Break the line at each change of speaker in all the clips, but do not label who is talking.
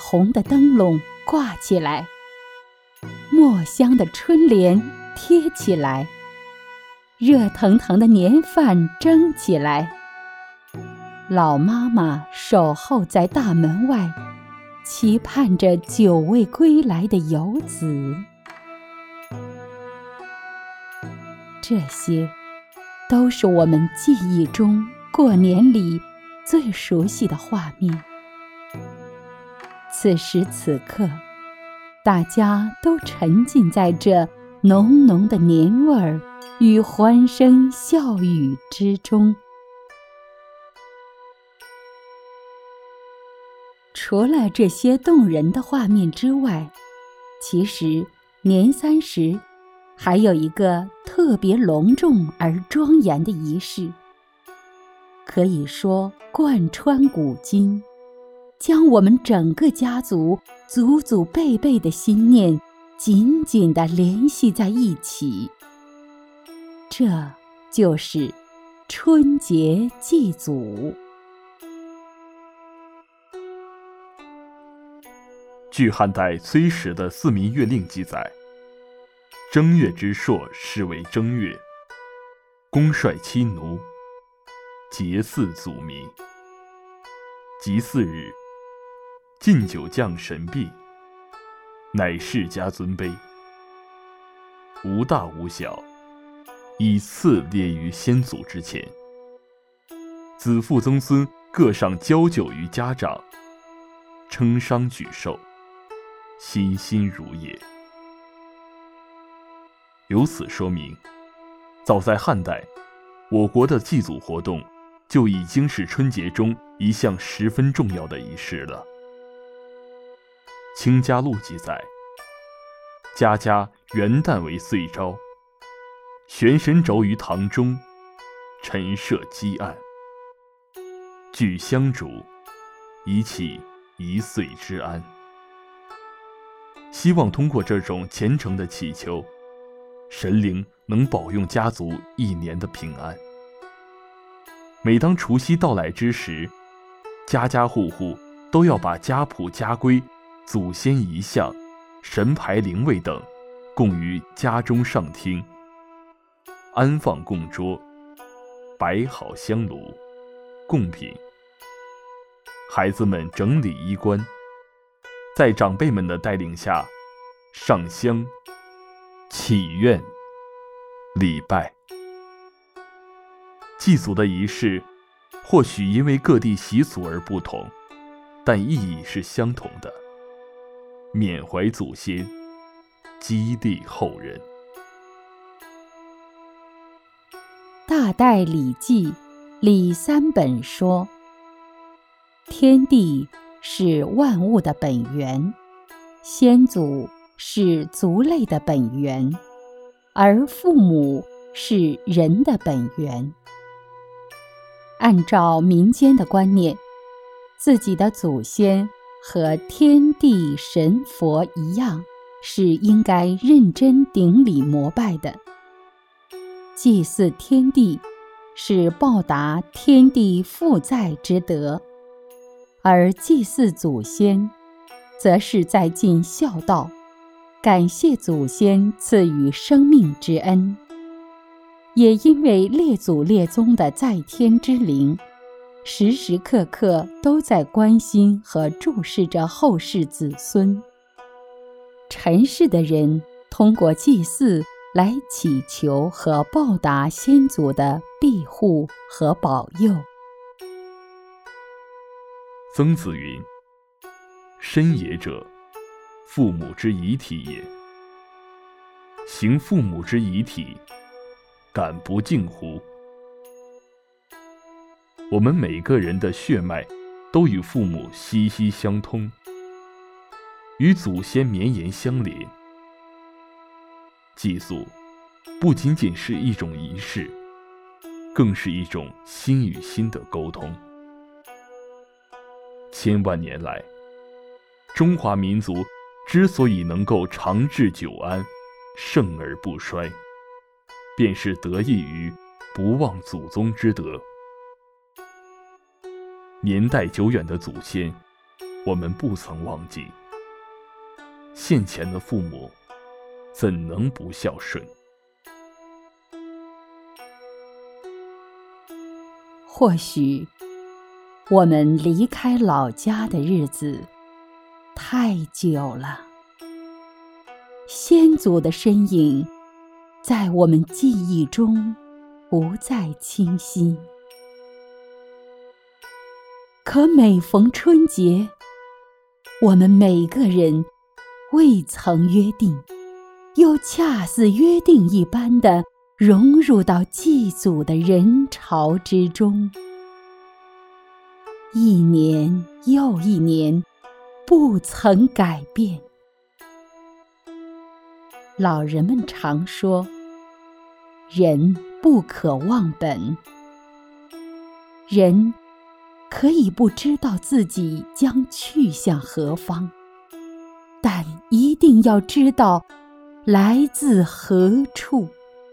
红的灯笼挂起来，墨香的春联贴起来，热腾腾的年饭蒸起来。老妈妈守候在大门外，期盼着久未归来的游子。这些都是我们记忆中过年里最熟悉的画面。此时此刻，大家都沉浸在这浓浓的年味儿与欢声笑语之中。除了这些动人的画面之外，其实年30还有一个特别隆重而庄严的仪式，可以说贯穿古今，将我们整个家族祖祖辈辈的心念紧紧地联系在一起。这就是春节祭祖。
据汉代崔实的《四民月令》记载，正月之朔是为正月，公率妻奴，节祀祖民。即4日，进酒降神毕，乃世家尊卑，无大无小，以次列于先祖之前。子父曾孙各上交酒于家长，称商举寿，欣欣如也。由此说明，早在汉代，我国的祭祖活动就已经是春节中一项十分重要的仪式了。《清嘉录》记载，家家元旦为岁朝，悬神轴于堂中，陈设积案，具香烛，以祈1岁之安。希望通过这种虔诚的祈求，神灵能保佑家族1年的平安。每当除夕到来之时，家家户户都要把家谱家规、祖先遗像、神牌灵位等供于家中上厅，安放供桌，摆好香炉、贡品。孩子们整理衣冠，在长辈们的带领下上香、祈愿、礼拜。祭祖的仪式或许因为各地习俗而不同，但意义是相同的，缅怀祖先，激励后人。
大代礼记礼三本说，天地是万物的本源，先祖是族类的本源，而父母是人的本源。按照民间的观念，自己的祖先和天地神佛一样，是应该认真顶礼膜拜的。祭祀天地是报答天地负载之德，而祭祀祖先则是在尽孝道，感谢祖先赐予生命之恩。也因为列祖列宗的在天之灵，时时刻刻都在关心和注视着后世子孙。尘世的人通过祭祀来祈求和报答先祖的庇护和保佑。
曾子云：身也者，父母之遗体也。行父母之遗体，敢不敬乎？我们每个人的血脉都与父母息息相通，与祖先绵延相连。祭祖不仅仅是一种仪式，更是一种心与心的沟通。千万年来，中华民族之所以能够长治久安、盛而不衰，便是得益于不忘祖宗之德。年代久远的祖先我们不曾忘记。现前的父母怎能不孝顺？
或许我们离开老家的日子太久了，先祖的身影在我们记忆中不再清晰。可每逢春节，我们每个人未曾约定，又恰似约定一般地融入到祭祖的人潮之中。一年又一年，不曾改变。老人们常说，人不可忘本。人可以不知道自己将去向何方，但一定要知道来自何处。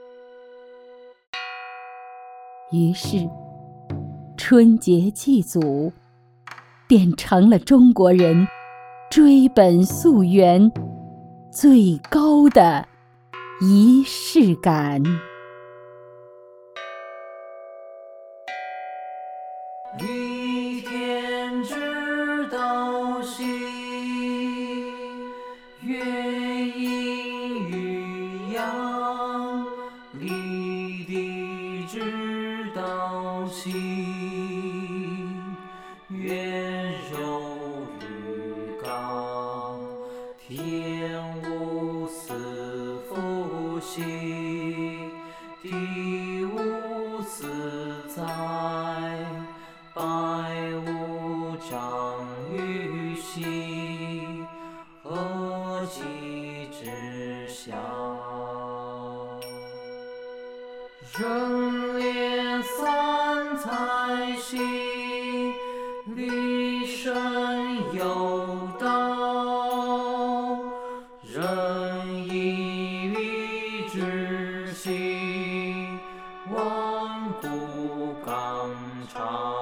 于是，春节祭祖变成了中国人追本溯源最高的仪式感。
离天之道兮，乐阴于阳；离地之道兮，月柔于刚。天无私父兮，地无私载。百无长于兮，何其之小！人脸三才兮，立身有道；仁义礼智兮，万古纲常。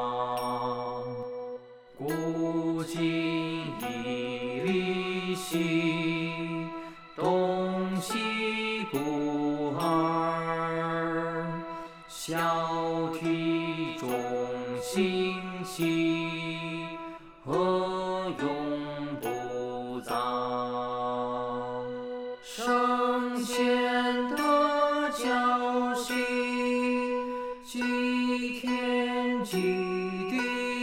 古今义礼兮，东西不二；孝悌忠信兮，何永不丧？圣贤德教兮，祭天祭地；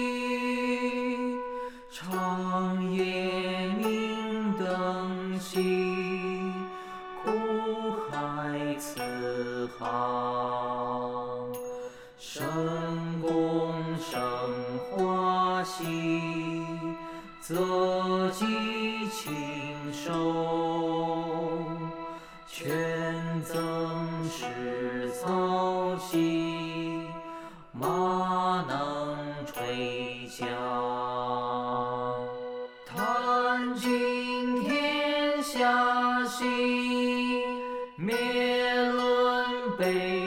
长夜明灯兮，苦海慈航。神功生化兮，泽及禽兽；犬增食草兮，马能垂缰。弹尽天下兮，灭伦卑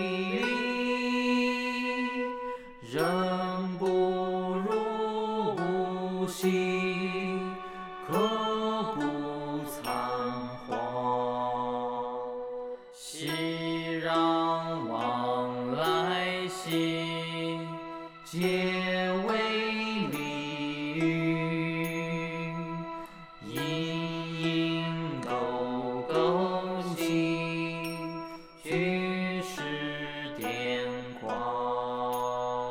离；人不如故兮，可不仓皇。熙攘往来兮，皆为利欲；蝇营狗苟兮，俱是癫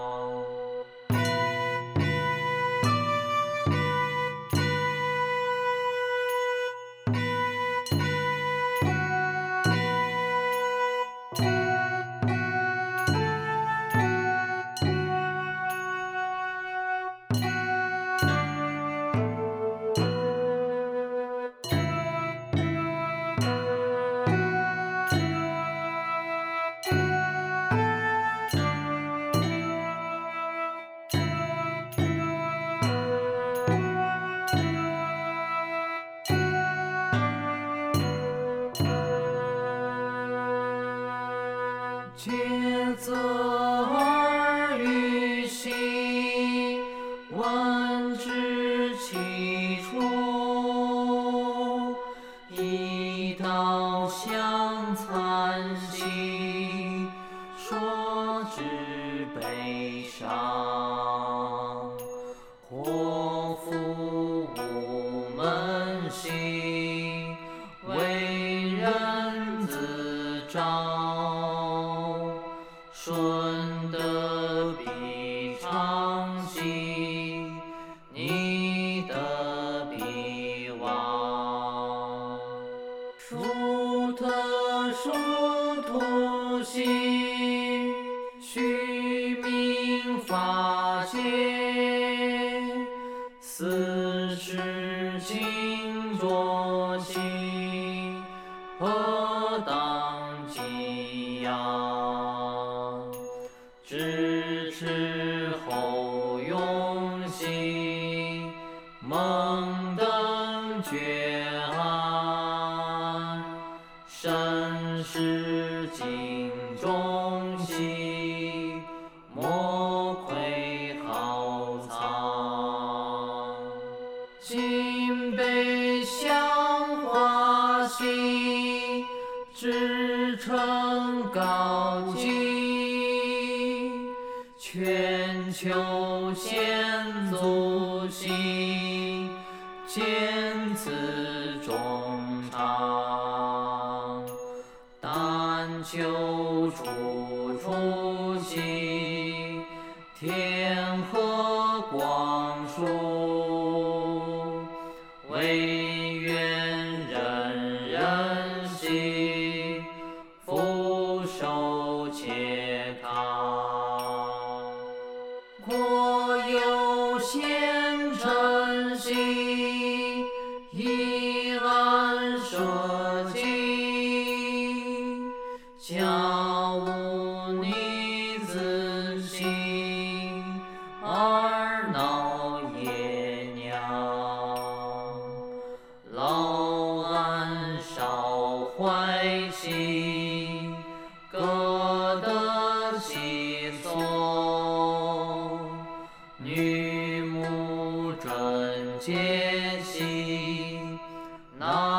狂。 心，为人自照，顺德必昌息，逆德必亡。属特殊土星，虚名法界，四时清浊心，何当给养？支持后用心，蒙登觉安，身世尽忠心，莫愧好藏。金杯香花心，至诚高敬，全球先祖心，见此衷肠。但求处处心，天和光曙，唯愿人人心，福寿且康。国有贤臣心，以安社稷，家无逆子心，儿闹爷娘。老安少怀心，各得其所，女母贞洁心，男